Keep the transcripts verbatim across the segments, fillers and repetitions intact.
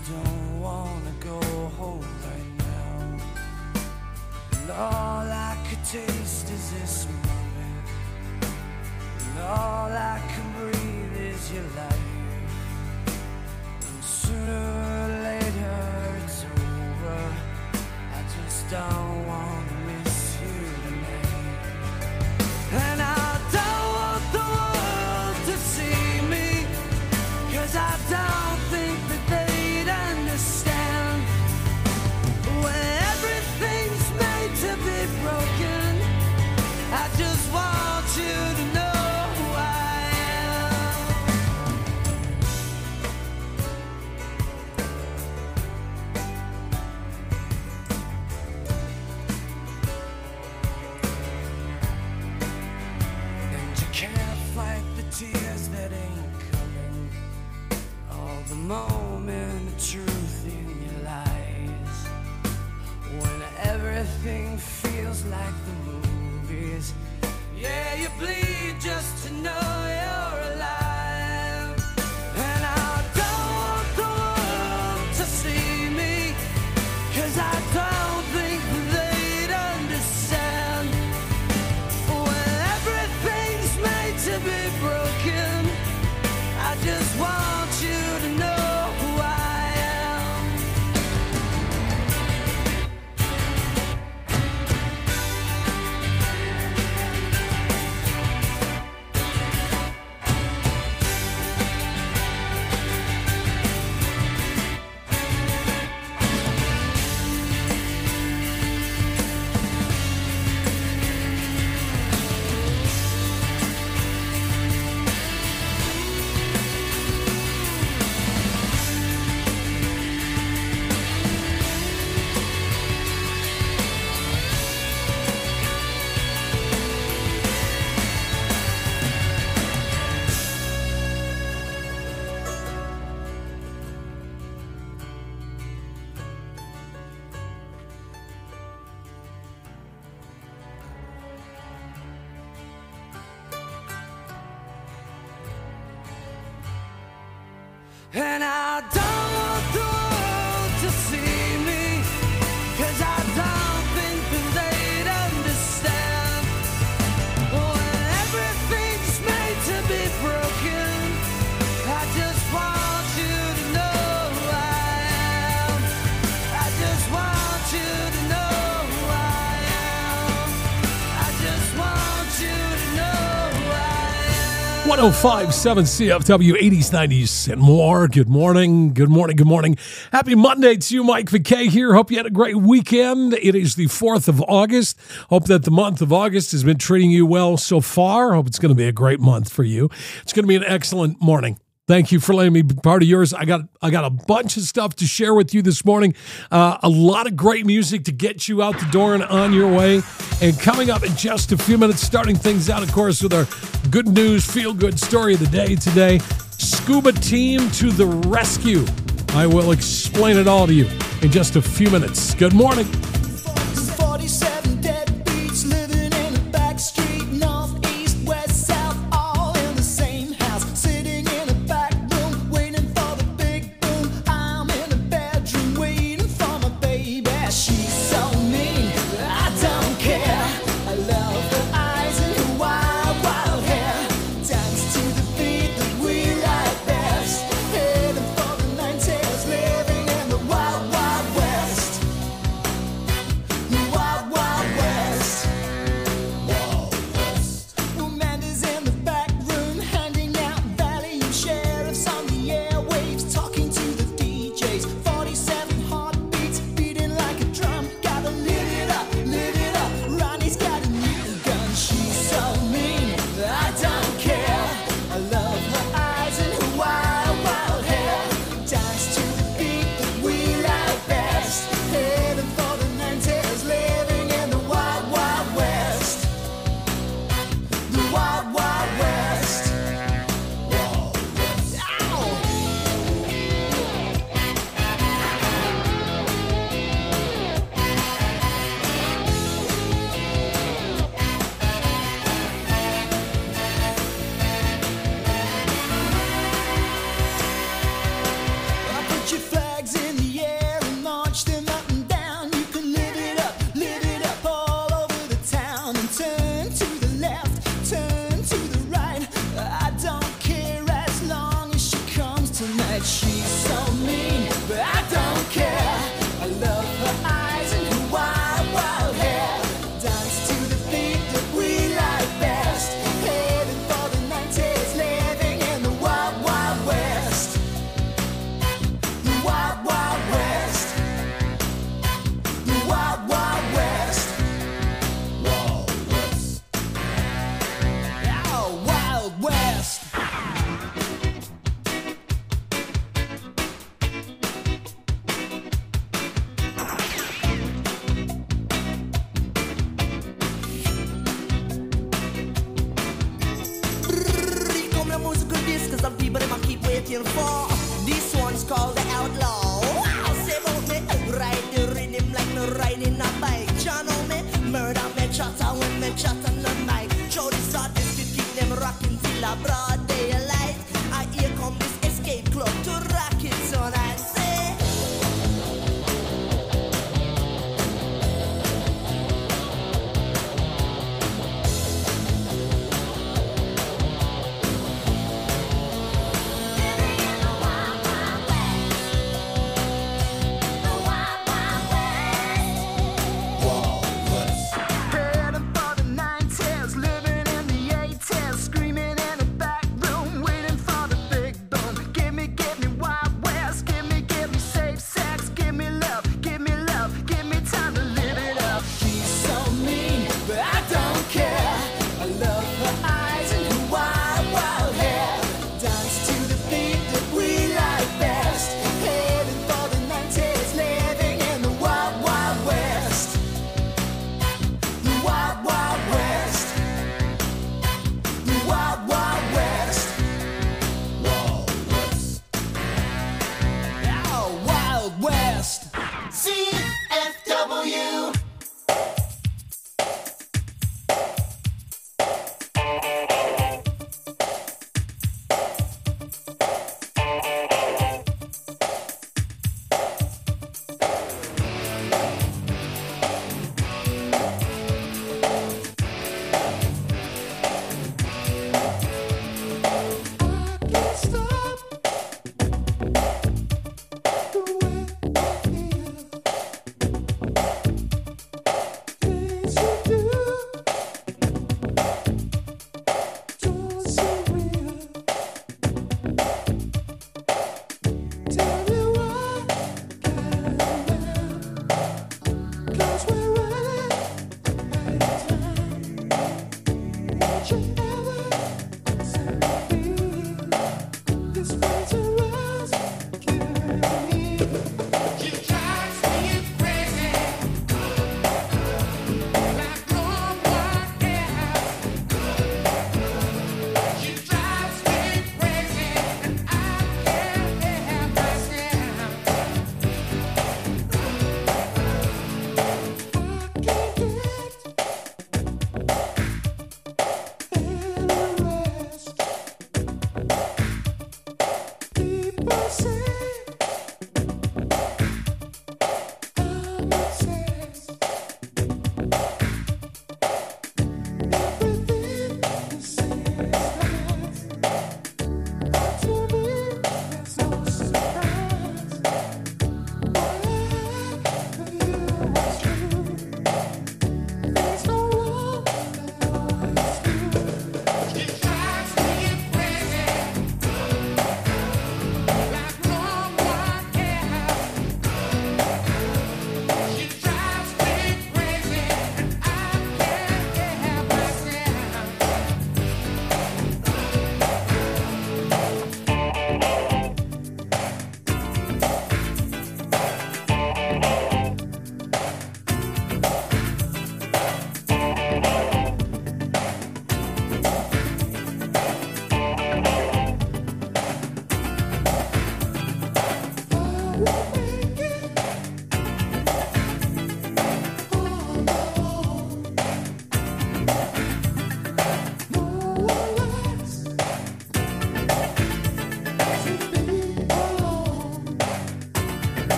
don't wanna go home right now. And all I could taste is this moment. And all I can breathe is your life. And sooner or later it's over. I just don't wanna miss you tonight. And I don't want the world to see me, 'cause I don't think that they'd understand. When everything's made to be broken, I just want you to know who I am. And you can't fight the tears that ain't coming. All the moment of truth in your lies. When everything feels like the movies. Yeah, you bleed just to know you're alive. And I don't want the world to see me, 'cause I don't think they'd understand. When everything's made to be broken, I just want you to know who I am. And I don't want the world to see me, 'cause I don't think that they'd understand. When everything's made to be broken, I just want you to know who I am. I just want you to know who I am. I just want you to know who I am. one oh five point seven C F W, eighties, nineties, and more. Good morning, good morning, good morning. Happy Monday to you, Mike McKay here. Hope you had a great weekend. It is the fourth of August. Hope that the month of August has been treating you well so far. Hope it's going to be a great month for you. It's going to be an excellent morning. Thank you for letting me be part of yours. I got I got a bunch of stuff to share with you this morning. Uh, a lot of great music to get you out the door and on your way. And coming up in just a few minutes, starting things out, of course, with our good news, feel-good story of the day today. Scuba team to the rescue. I will explain it all to you in just a few minutes. Good morning. forty-seven deadbeats living in a back street, north, east, west, south, all in the same house, sitting in a back room, waiting for the big boom. I'm in a bedroom, waiting for my baby. She's so mean, I don't care. I love her eyes and her wild, wild hair. Dance to the beat that we like best. Heading for the nineties, living in the wild, wild west. The wild, wild west. Wild west. Amanda's in the back room, handing out value sheriffs on the airwaves, talking to the D Js. forty-seven heartbeats, beating like a drum. Gotta live it up, live it up. Ronnie's got a new gun. She's so mean, I don't care. I love her eyes and her wild, wild hair. Dance to the beat that we like best. Heading for the nineties, living in the wild, wild west. The wild, wild west. Wild west. Ow! Put your flags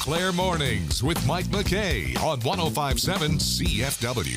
Claire Mornings with Mike McKay on one oh five point seven C F W.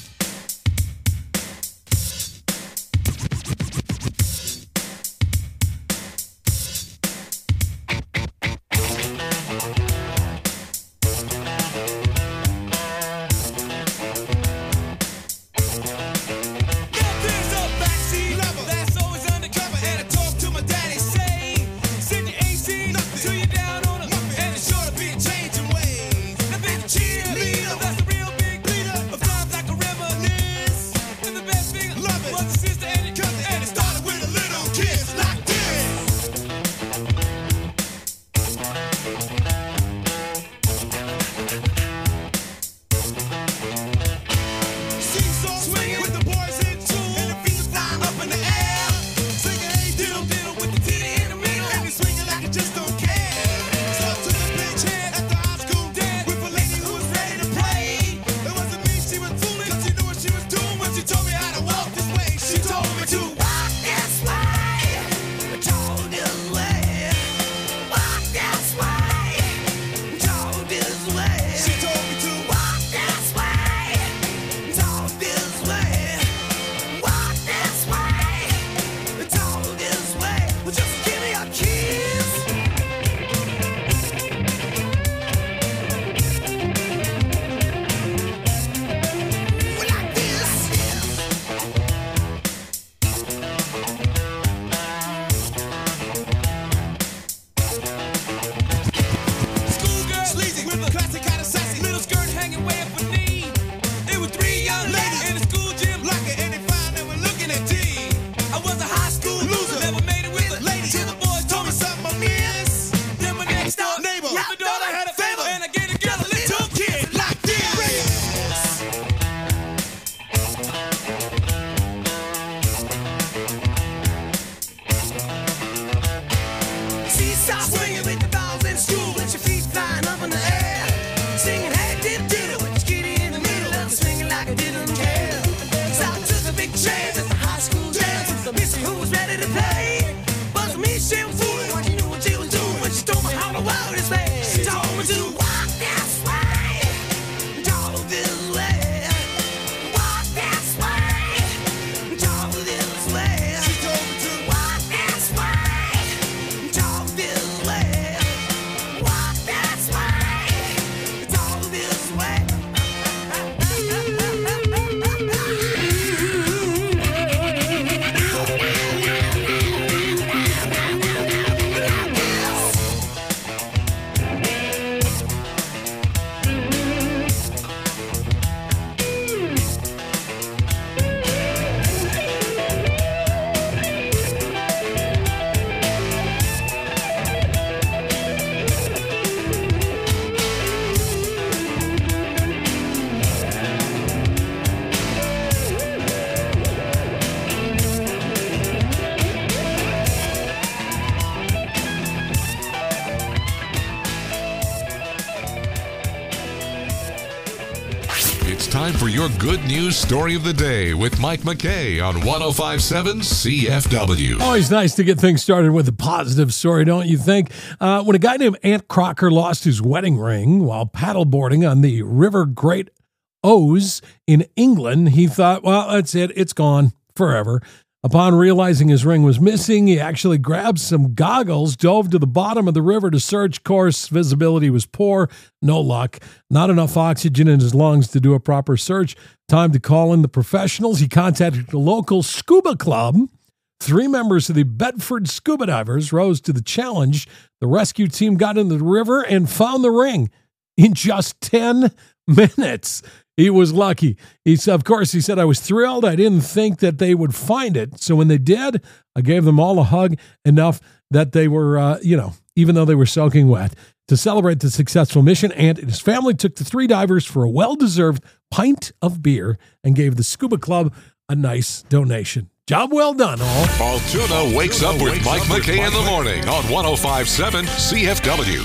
Time for your good news story of the day with Mike McKay on one oh five point seven C F W. Always nice to get things started with a positive story, don't you think? Uh, when a guy named Ant Crocker lost his wedding ring while paddleboarding on the River Great Ouse in England, he thought, well, that's it. It's gone forever. Upon realizing his ring was missing, he actually grabbed some goggles, dove to the bottom of the river to search. Of course, visibility was poor. No luck. Not enough oxygen in his lungs to do a proper search. Time to call in the professionals. He contacted the local scuba club. Three members of the Bedford Scuba Divers rose to the challenge. The rescue team got into the river and found the ring in just ten minutes. He was lucky. He's, of course, he said, I was thrilled. I didn't think that they would find it. So when they did, I gave them all a hug, enough that they were, uh, you know, even though they were soaking wet. To celebrate the successful mission, Ant and his family took the three divers for a well-deserved pint of beer and gave the Scuba Club a nice donation. Job well done, all. Altoona wakes up with Mike McKay in the morning on one oh five point seven C F W.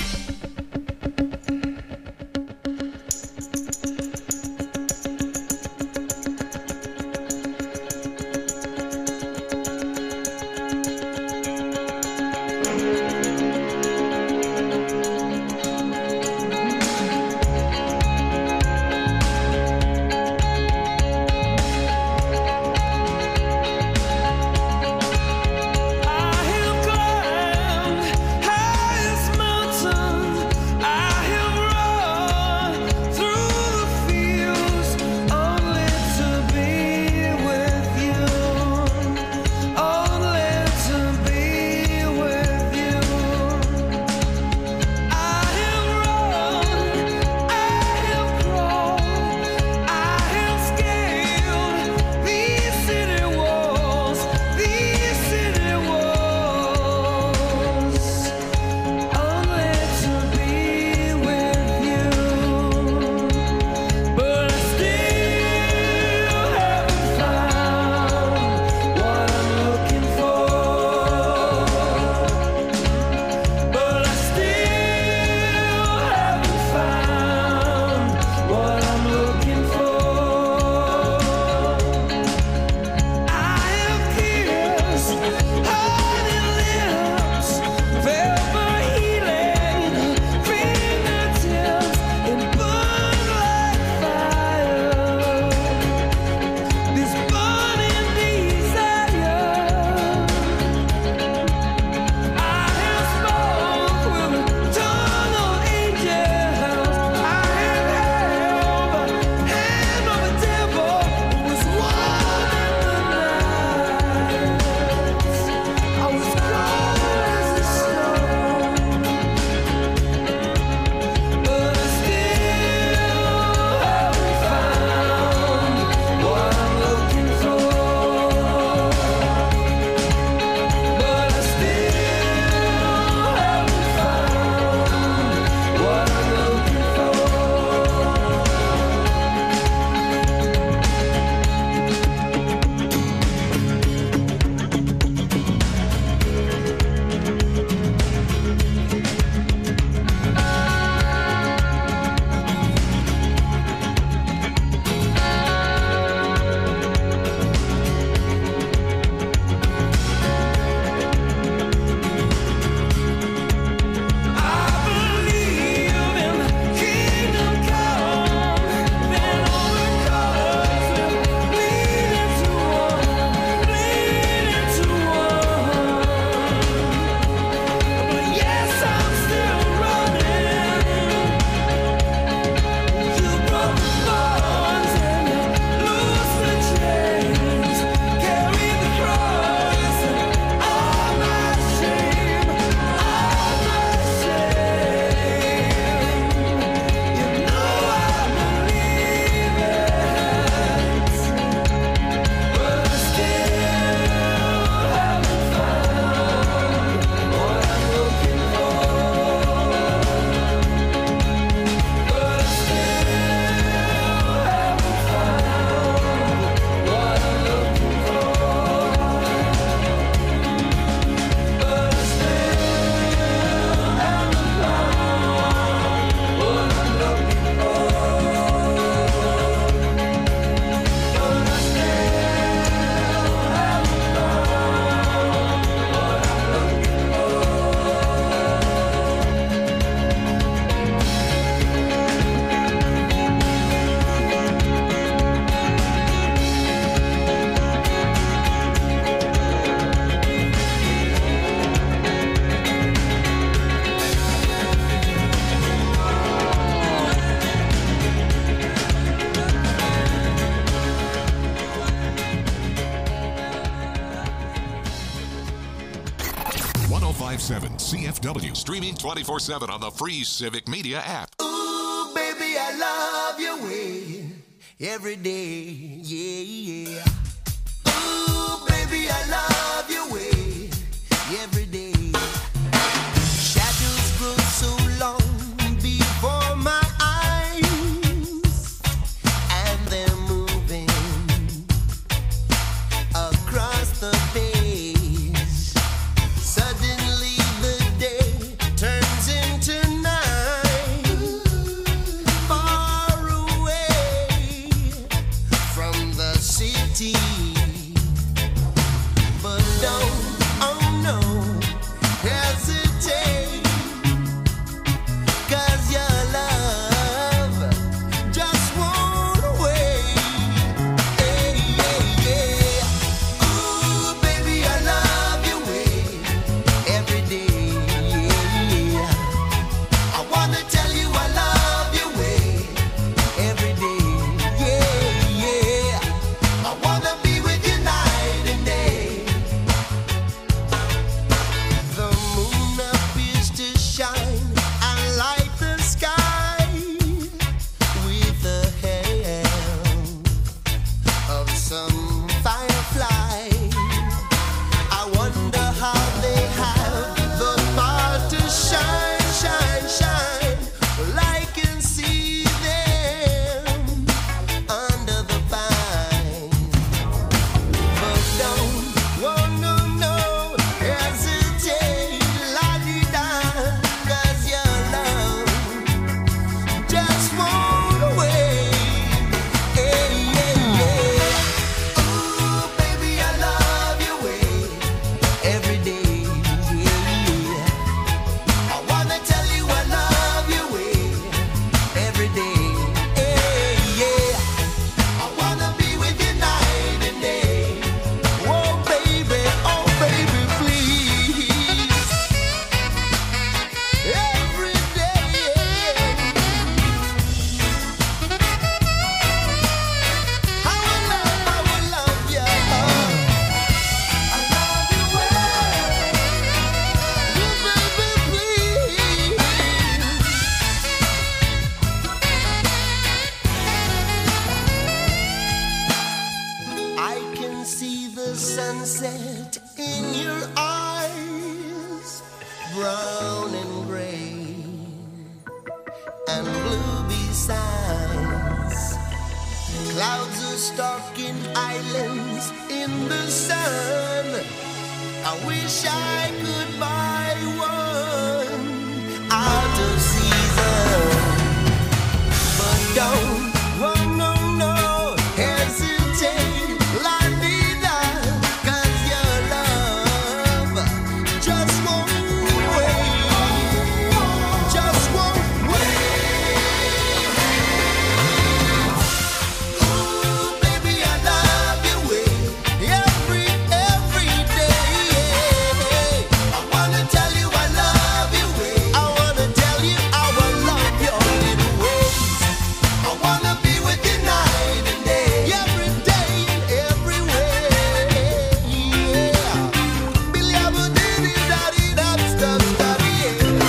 fifty-seven C F W. Streaming twenty-four seven on the free Civic Media app. Ooh, baby, I love your way every day, yeah, yeah. Ooh, baby, I love your way every day. Shadows grow so long before my eyes, and they're moving across the page. Suddenly the day turns into night, far away from the city. But don't, oh no, hesitate, 'cause your love just won't wait. Hey, yeah, yeah. Ooh, baby, I love your way every day. Yeah. I wanna tell you I love your way every day. Yeah, yeah. I wanna be with you night and day. The moon appears to shine and light the sky with the help of some firefly. I wonder how they have the power to shine, shine, shine. Well, I can see them under the pine. But don't, oh no, no, hesitate, la-di-da, 'cause your love just won't wait. Hey, yeah, yeah. Ooh, baby, I love your way every day. Yeah. I wanna tell you I love your way every day. Hey, yeah. I wanna be with you night and day. Oh, baby, oh, baby, please. Every day. I will love, I will love you. I love you well. Oh, baby, please. I can see the sunset in your eyes, brown and gray and blue besides. Clouds are stalking islands in the sun. I wish I could buy one out of season. But don't, oh no, no, hesitate, la-di-da, 'cause your love just won't wait, just won't wait. Ooh, baby, I love your way every, every day. I wanna tell you I love your way. I wanna tell you I will love your little ways. I wanna be with you night and day, every day and every way. Yeah. Billy, I will do this, daddy, that stuff, daddy, yeah.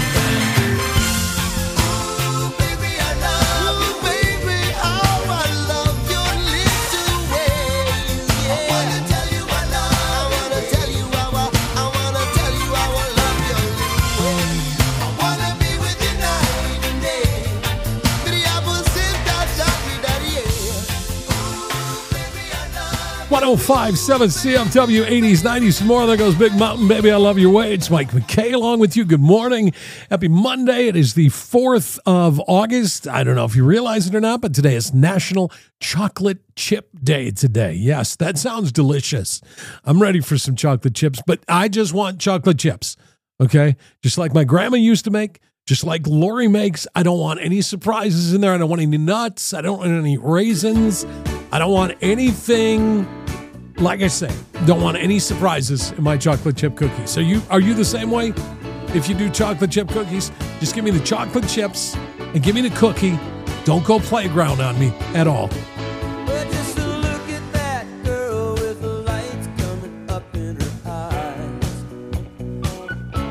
Ooh, baby, I love you, baby, how I love your little ways. Yeah. I wanna tell you I love. I wanna tell you how I, I wanna tell you how I love your little ways. I wanna be with you night and day. Billy, I will sit down, daddy, daddy, yeah. Ooh, baby, I love. one oh five point seven C F W, eighties, nineties, some more. There goes Big Mountain, Baby, I Love Your Way. It's Mike McKay along with you. Good morning. Happy Monday. It is the fourth of August. I don't know if you realize it or not, but today is National Chocolate Chip Day today. Yes, that sounds delicious. I'm ready for some chocolate chips, but I just want chocolate chips, okay? Just like my grandma used to make, just like Lori makes. I don't want any surprises in there. I don't want any nuts. I don't want any raisins. I don't want anything, like I say, don't want any surprises in my chocolate chip cookies. So you, are you the same way? If you do chocolate chip cookies, just give me the chocolate chips and give me the cookie. Don't go playground on me at all. Well, just look at that girl with the lights coming up in her eyes.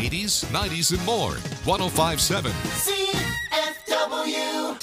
eighties, nineties, and more. one oh five point seven. C F W.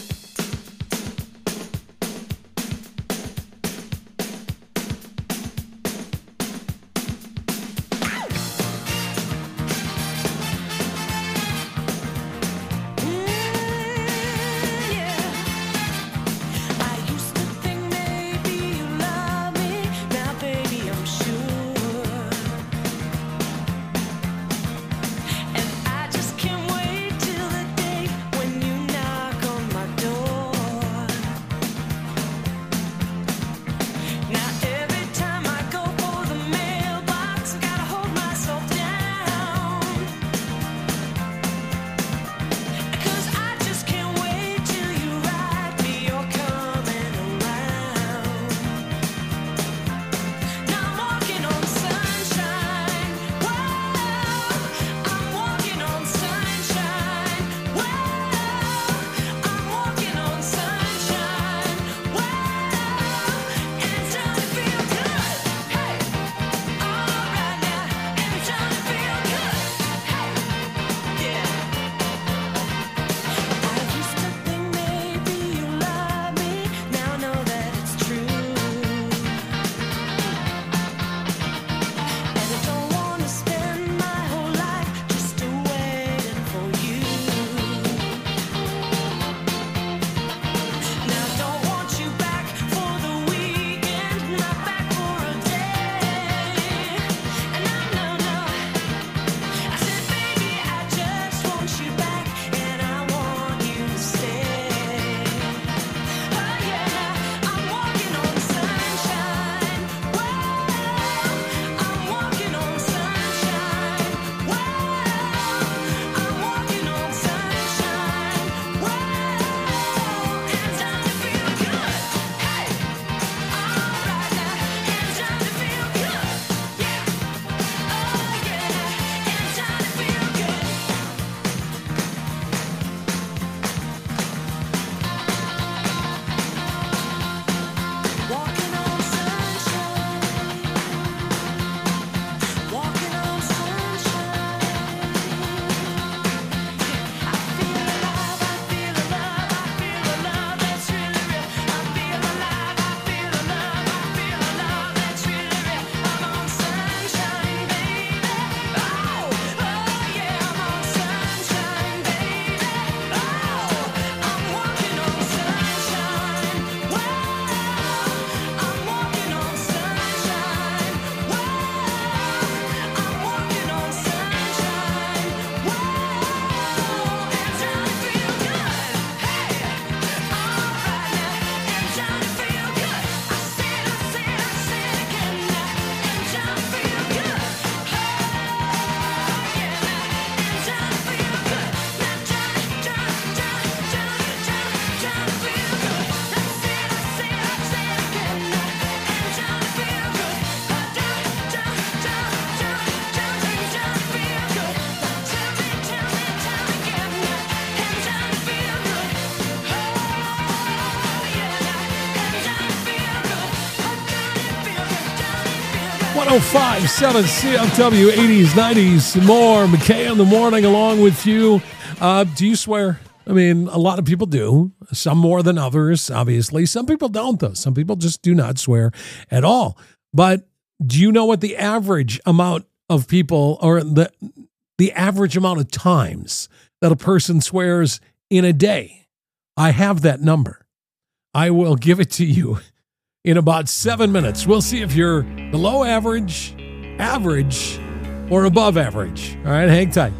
one oh five point seven C F W, eighties, nineties, and more. McKay in the morning along with you. Uh, do you swear? I mean, a lot of people do. Some more than others, obviously. Some people don't, though. Some people just do not swear at all. But do you know what the average amount of people, or the the average amount of times that a person swears in a day? I have that number. I will give it to you in about seven minutes. We'll see if you're below average, average, or above average. All right, hang tight.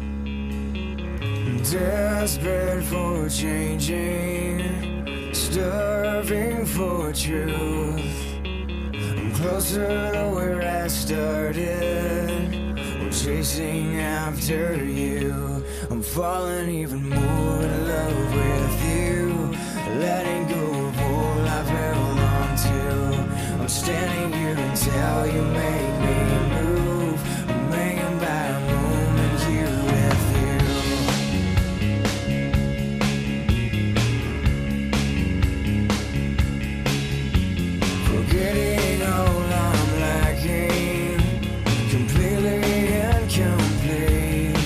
Desperate for changing, starving for truth. I'm closer to where I started. I'm chasing after you. I'm falling even more in love with you. Letting go of all I've held on to. I'm standing here until you make me move. I'm hanging by a moment here with you. Forgetting all I'm lacking, completely incomplete.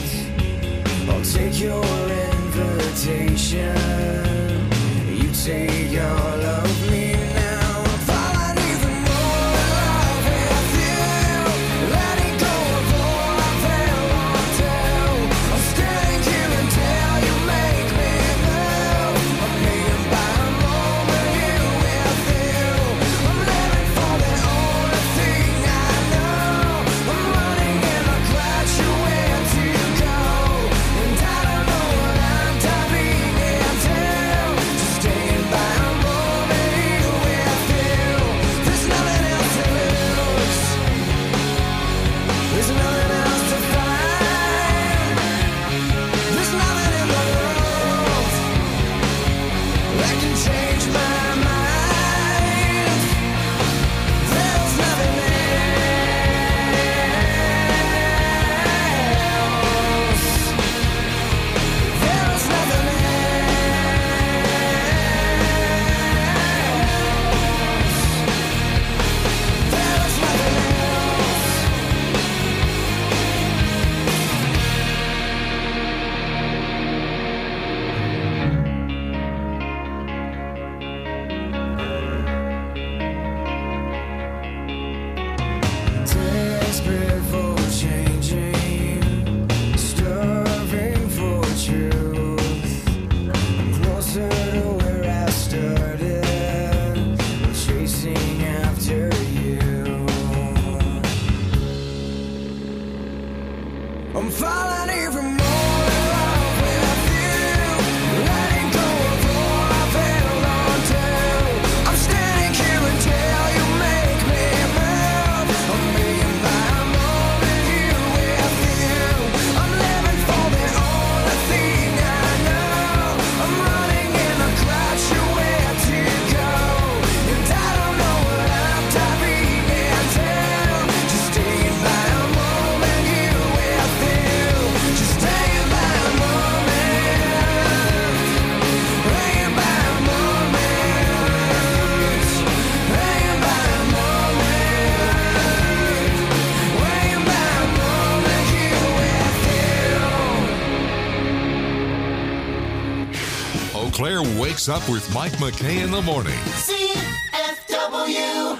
What's Up with Mike McKay in the morning. C F W.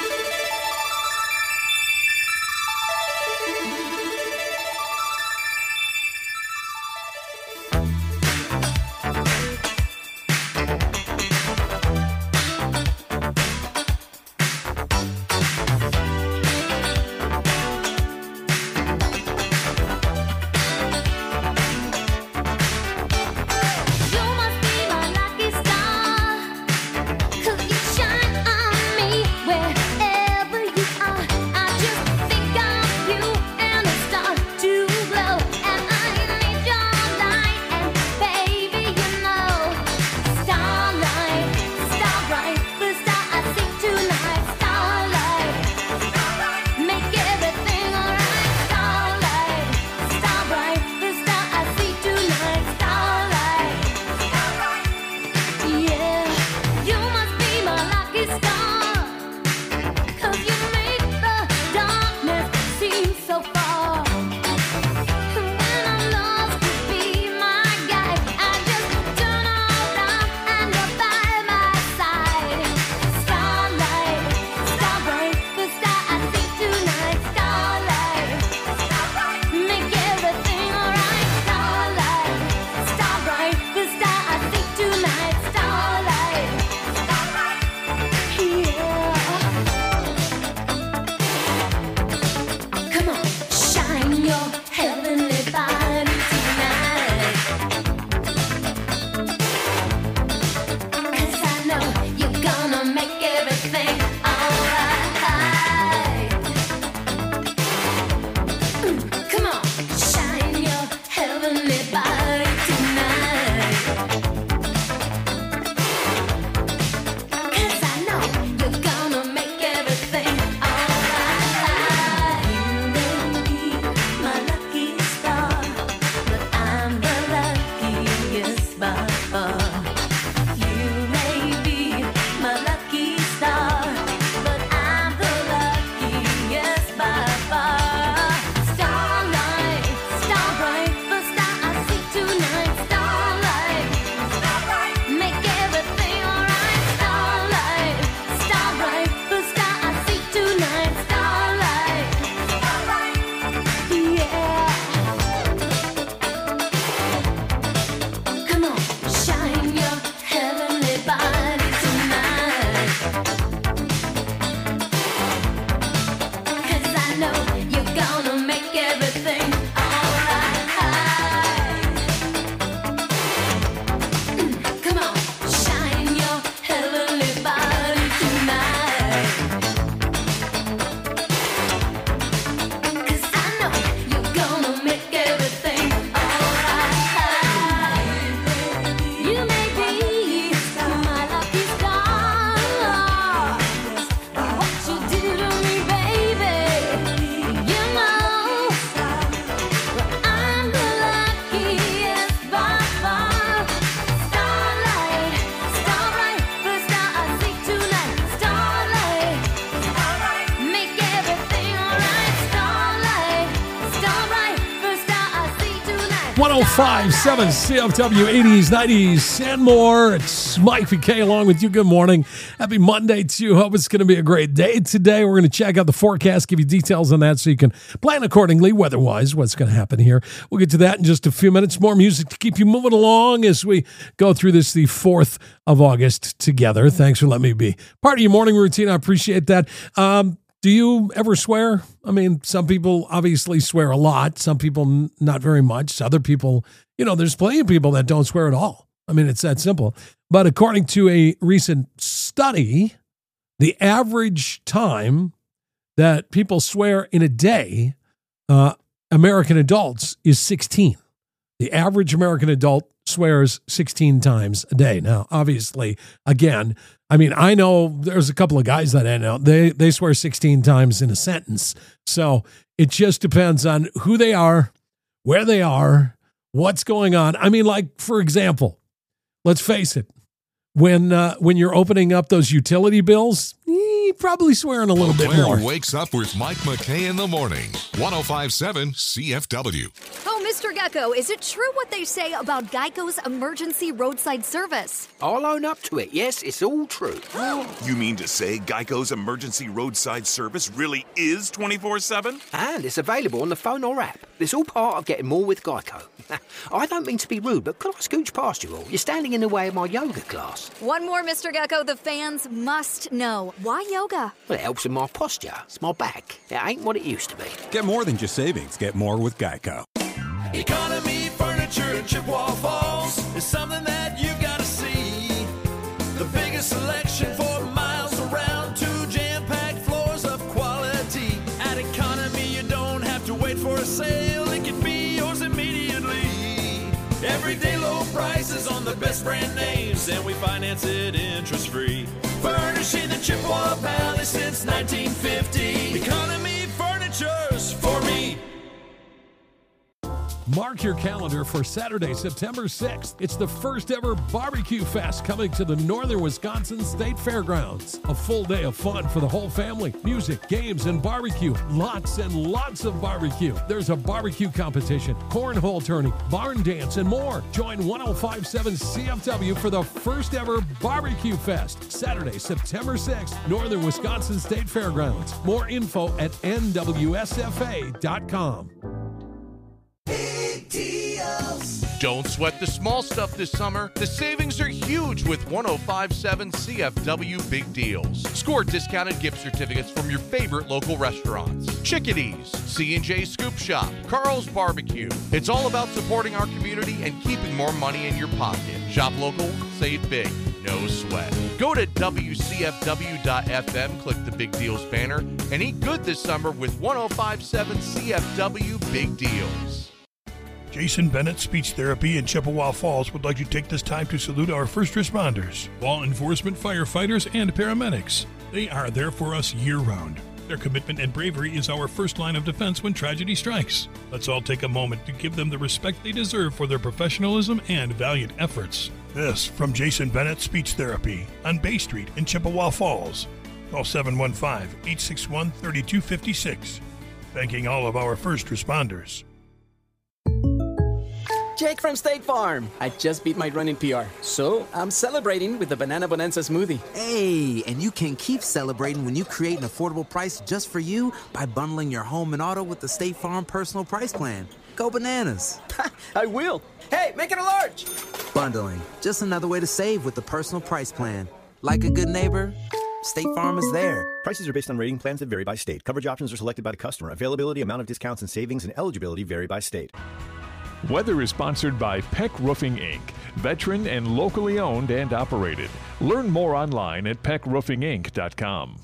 one oh five point seven C F W, eighties, nineties, and more. It's Mike McKay along with you. Good morning. Happy Monday to you. Hope it's going to be a great day today. We're going to check out the forecast, give you details on that so you can plan accordingly, weather-wise, what's going to happen here. We'll get to that in just a few minutes. More music to keep you moving along as we go through this, the fourth of August together. Thanks for letting me be part of your morning routine. I appreciate that. Um, Do you ever swear? I mean, some people obviously swear a lot. Some people n- not very much. Other people, you know, there's plenty of people that don't swear at all. I mean, it's that simple. But according to a recent study, the average time that people swear in a day, uh, American adults, is sixteen. The average American adult swears sixteen times a day. Now, obviously, again, I mean, I know there's a couple of guys that I know, they, they swear sixteen times in a sentence. So it just depends on who they are, where they are, what's going on. I mean, like, for example, let's face it, when uh, when you're opening up those utility bills, eh, he probably swearing a little bit Claire more. wakes up with Mike McKay in the morning. one oh five point seven C F W. Oh, Mister Gecko, is it true what they say about Geico's emergency roadside service? I'll own up to it. Yes, it's all true. You mean to say Geico's emergency roadside service really is twenty-four seven? And it's available on the phone or app. It's all part of getting more with Geico. I don't mean to be rude, but could I scooch past you all? You're standing in the way of my yoga class. One more, Mister Gecko, the fans must know. Why yoga? Well, it helps with my posture. It's my back. It ain't what it used to be. Get more than just savings. Get more with Geico. Economy Furniture in Chippewa Falls is something that you've got to see. The biggest selection for miles around, two jam-packed floors of quality. At Economy, you don't have to wait for a sale. It can be yours immediately. Everyday low prices on the best brand names, and we finance it interest-free. Furnishing the Chippewa Valley since nineteen fifty. Economy Furniture's for me. Mark your calendar for Saturday, September sixth. It's the first ever Barbecue Fest coming to the Northern Wisconsin State Fairgrounds. A full day of fun for the whole family. Music, games, and barbecue. Lots and lots of barbecue. There's a barbecue competition, cornhole tourney, barn dance, and more. Join one oh five point seven C F W for the first ever Barbecue Fest. Saturday, September sixth, Northern Wisconsin State Fairgrounds. More info at N W S F A dot com. Don't sweat the small stuff this summer. The savings are huge with one oh five point seven C F W Big Deals. Score discounted gift certificates from your favorite local restaurants. Chickadee's, C and J Scoop Shop, Carl's Barbecue. It's all about supporting our community and keeping more money in your pocket. Shop local, save big, no sweat. Go to W C F W dot F M, click the Big Deals banner, and eat good this summer with one oh five point seven C F W Big Deals. Jason Bennett Speech Therapy in Chippewa Falls would like to take this time to salute our first responders, law enforcement, firefighters, and paramedics. They are there for us year-round. Their commitment and bravery is our first line of defense when tragedy strikes. Let's all take a moment to give them the respect they deserve for their professionalism and valiant efforts. This from Jason Bennett Speech Therapy on Bay Street in Chippewa Falls. Call seven one five, eight six one, three two five six. Thanking all of our first responders. Jake from State Farm. I just beat my running P R, so I'm celebrating with the Banana Bonanza smoothie. Hey, and you can keep celebrating when you create an affordable price just for you by bundling your home and auto with the State Farm Personal Price Plan. Go bananas. I will. Hey, make it a large. Bundling, just another way to save with the Personal Price Plan. Like a good neighbor, State Farm is there. Prices are based on rating plans that vary by state. Coverage options are selected by the customer. Availability, amount of discounts and savings, and eligibility vary by state. Weather is sponsored by Peck Roofing Incorporated, veteran and locally owned and operated. Learn more online at peck roofing inc dot com.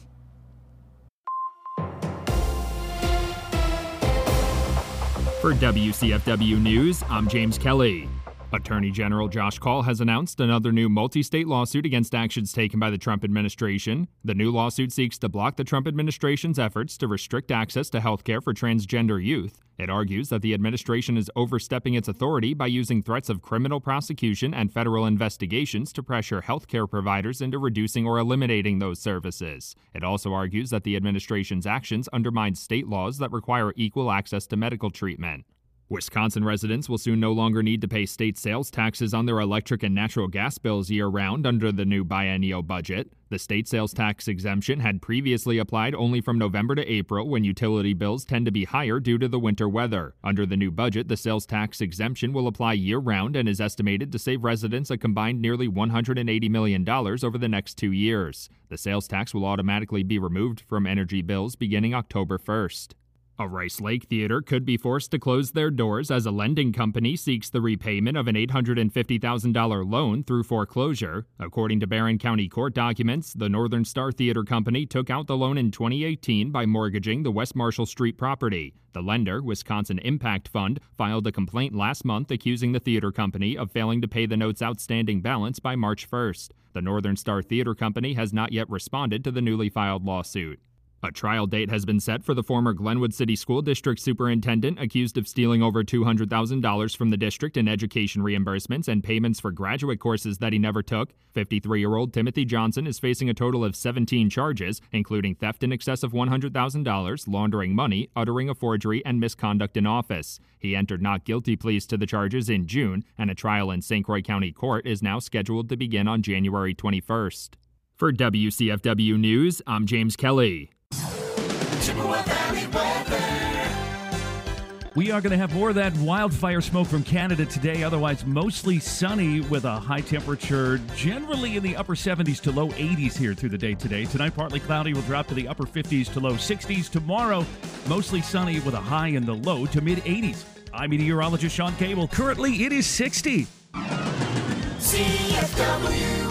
For W C F W News, I'm James Kelly. Attorney General Josh Kaul has announced another new multi-state lawsuit against actions taken by the Trump administration. The new lawsuit seeks to block the Trump administration's efforts to restrict access to health care for transgender youth. It argues that the administration is overstepping its authority by using threats of criminal prosecution and federal investigations to pressure health care providers into reducing or eliminating those services. It also argues that the administration's actions undermine state laws that require equal access to medical treatment. Wisconsin residents will soon no longer need to pay state sales taxes on their electric and natural gas bills year-round under the new biennial budget. The state sales tax exemption had previously applied only from November to April, when utility bills tend to be higher due to the winter weather. Under the new budget, the sales tax exemption will apply year-round and is estimated to save residents a combined nearly one hundred eighty million dollars over the next two years. The sales tax will automatically be removed from energy bills beginning October first. A Rice Lake theater could be forced to close their doors as a lending company seeks the repayment of an eight hundred fifty thousand dollars loan through foreclosure. According to Barron County court documents, the Northern Star Theater Company took out the loan in twenty eighteen by mortgaging the West Marshall Street property. The lender, Wisconsin Impact Fund, filed a complaint last month accusing the theater company of failing to pay the note's outstanding balance by March first. The Northern Star Theater Company has not yet responded to the newly filed lawsuit. A trial date has been set for the former Glenwood City School District superintendent accused of stealing over two hundred thousand dollars from the district in education reimbursements and payments for graduate courses that he never took. fifty-three-year-old Timothy Johnson is facing a total of seventeen charges, including theft in excess of one hundred thousand dollars, laundering money, uttering a forgery, and misconduct in office. He entered not guilty pleas to the charges in June, and a trial in Saint Croix County Court is now scheduled to begin on January twenty-first. For W C F W News, I'm James Kelly. We are going to have more of that wildfire smoke from Canada today, otherwise mostly sunny with a high temperature generally in the upper seventies to low eighties here through the day today. Tonight, partly cloudy, will drop to the upper fifties to low sixties. Tomorrow, mostly sunny with a high in the low to mid eighties. I'm meteorologist Sean Cable. Currently, it is sixty. C F W.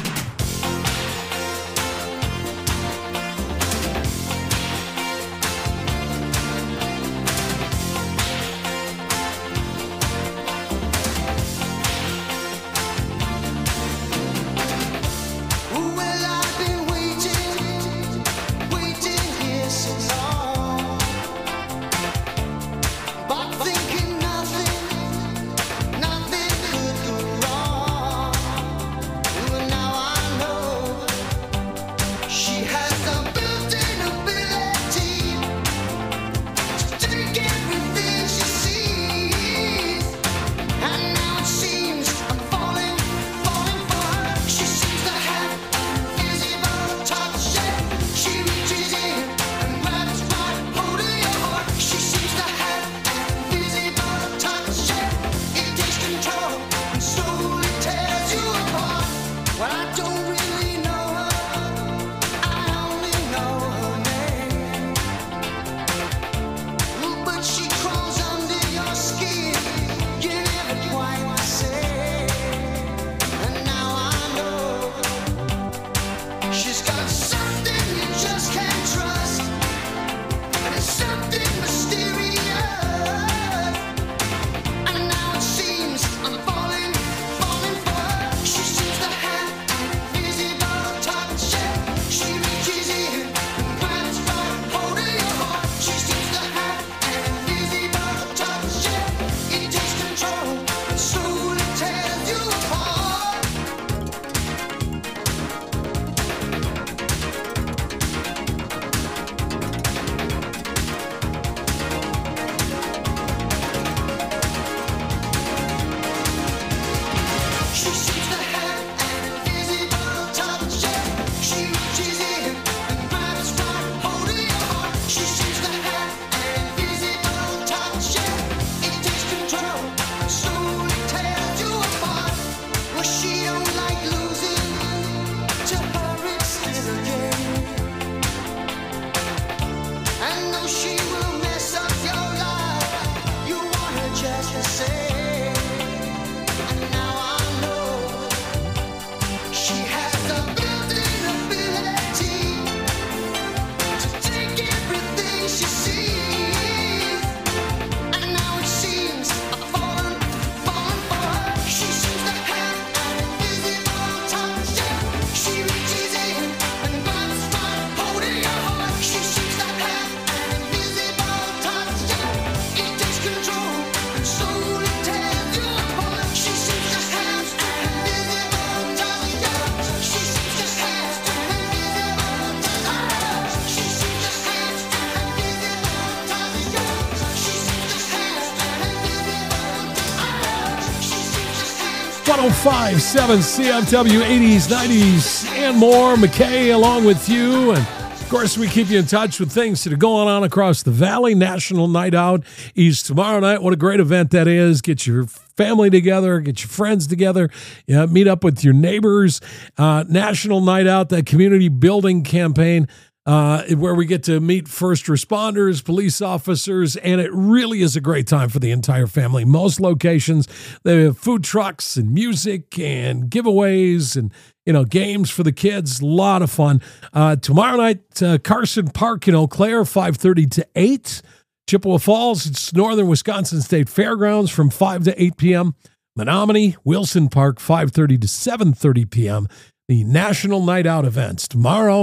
one oh five point seven C F W, eighties, nineties, and more. McKay along with you. And, of course, we keep you in touch with things that are going on across the valley. National Night Out is tomorrow night. What a great event that is. Get your family together, get your friends together, yeah, meet up with your neighbors. Uh, National Night Out, that community building campaign. Uh, where we get to meet first responders, police officers, and it really is a great time for the entire family. Most locations, they have food trucks and music and giveaways and, you know, games for the kids. A lot of fun. Uh, tomorrow night, uh, Carson Park in Eau Claire, five thirty to eight. Chippewa Falls, it's Northern Wisconsin State Fairgrounds from five to eight p.m. Menominee, Wilson Park, five thirty to seven thirty p.m. The National Night Out events tomorrow,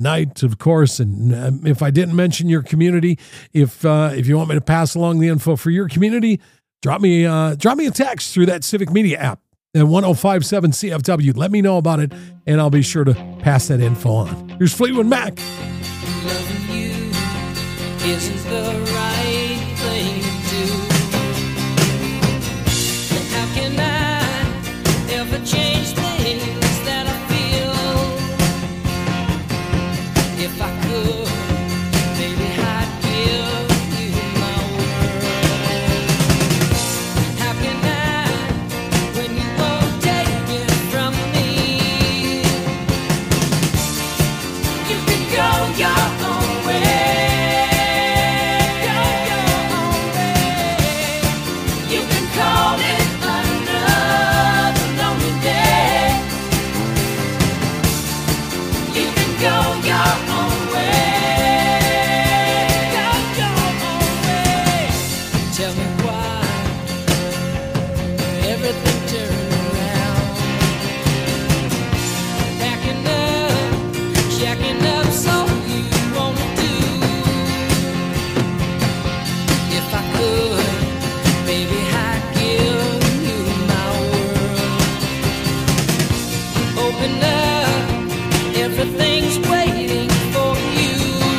night, of course. And um, if I didn't mention your community, if uh, if you want me to pass along the info for your community, drop me uh, drop me a text through that Civic Media app at one oh five seven C F W. Let me know about it, and I'll be sure to pass that info on. Here's Fleetwood Mac. Loving you isn't the right thing to do. And how can I ever change things that I feel? If I could, maybe I'd give you my world. How can I, when you won't take it from me? You can go your own way. Go your own way. You can call it another lonely day. You can go your own way. Go your own way. Tell me why everything turned around. Backing up, checking up, so you wanna do. If I could, baby, I'd give you my world. Open up, everything's waiting for you.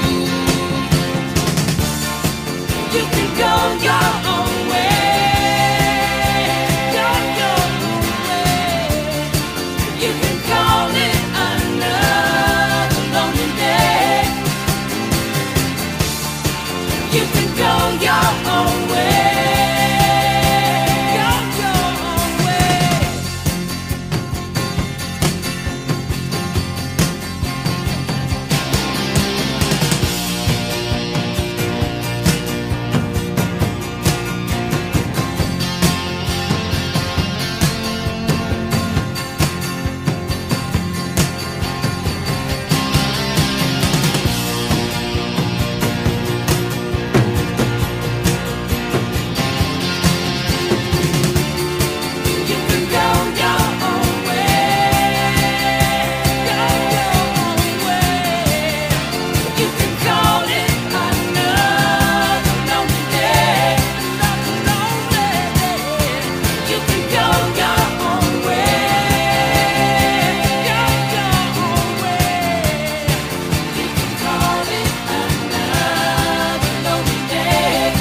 You can go your own way. Go your own way. You can call it another lonely day. You can go your own way. Go your own way. You can go your own way. Go your own way. You can call it another lonely day. Another lonely day. You can go your own way. Go your own way. You can call it another lonely day.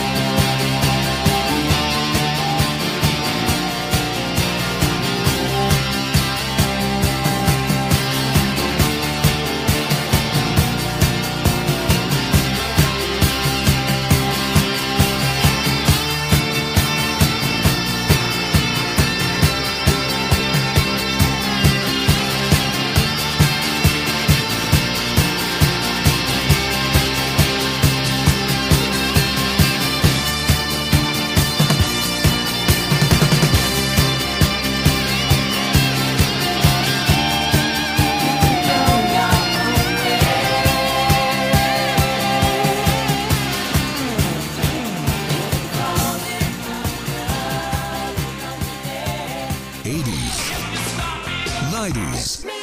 eighties, nineties,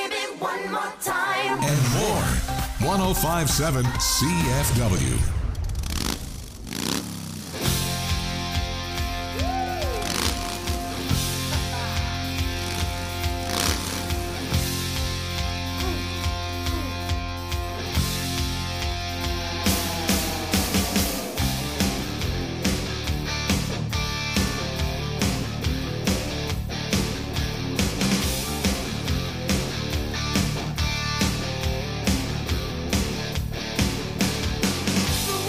and more. one oh five seven C F W. Ooh.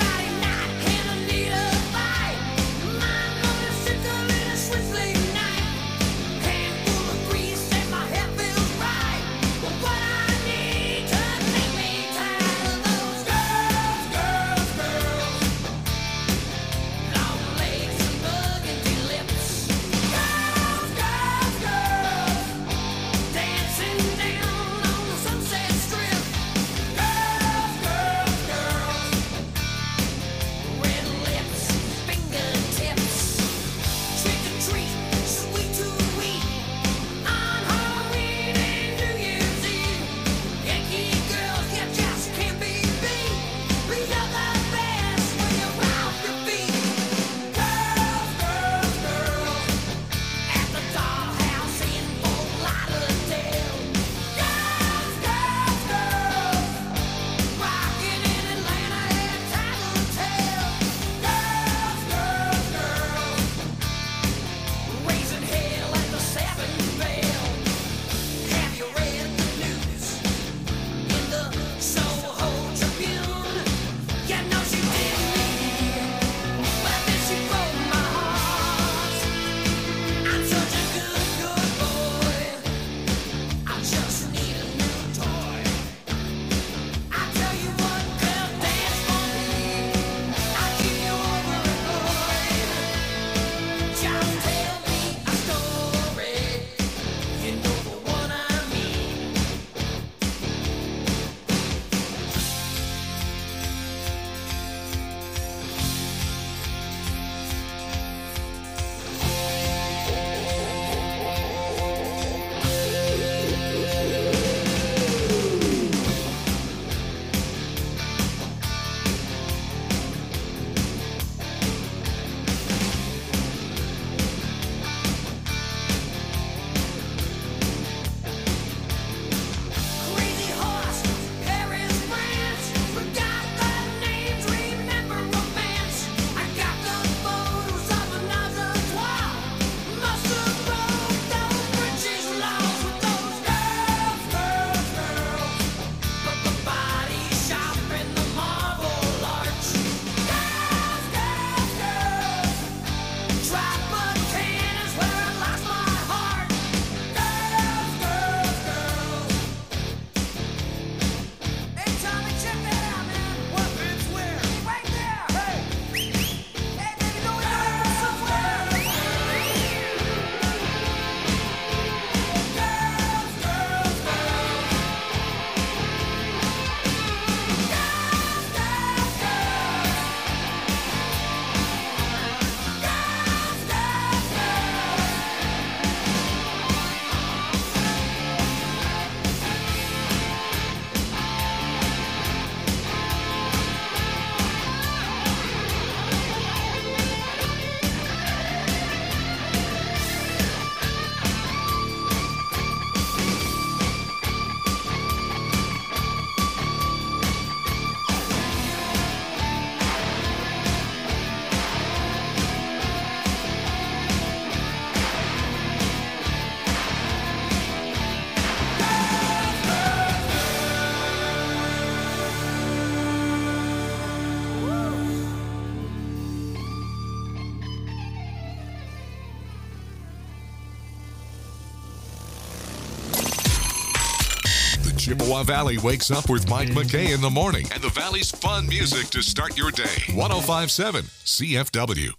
Chippewa Valley wakes up with Mike McKay in the morning and the Valley's fun music to start your day. one oh five point seven C F W.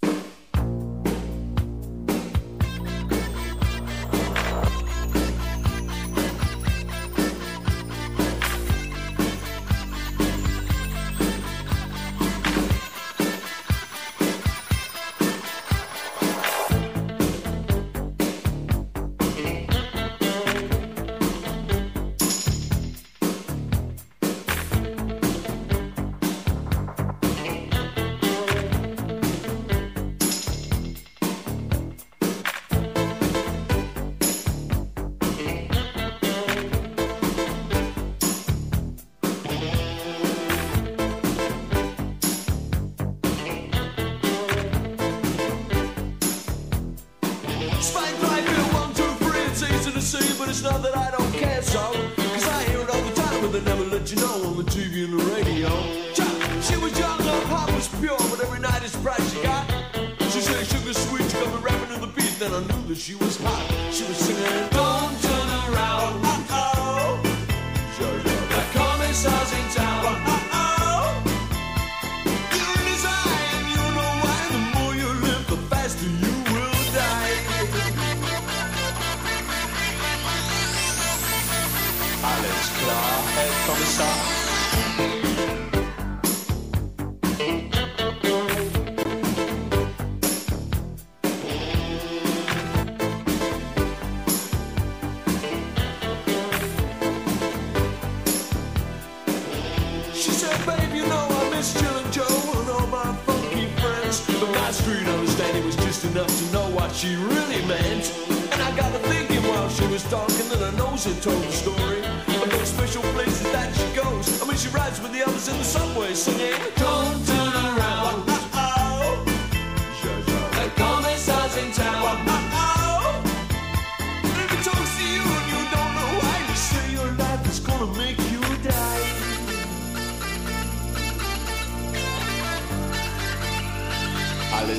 Told the story of those special places that she goes. I mean, she rides with the others in the subway singing. Don't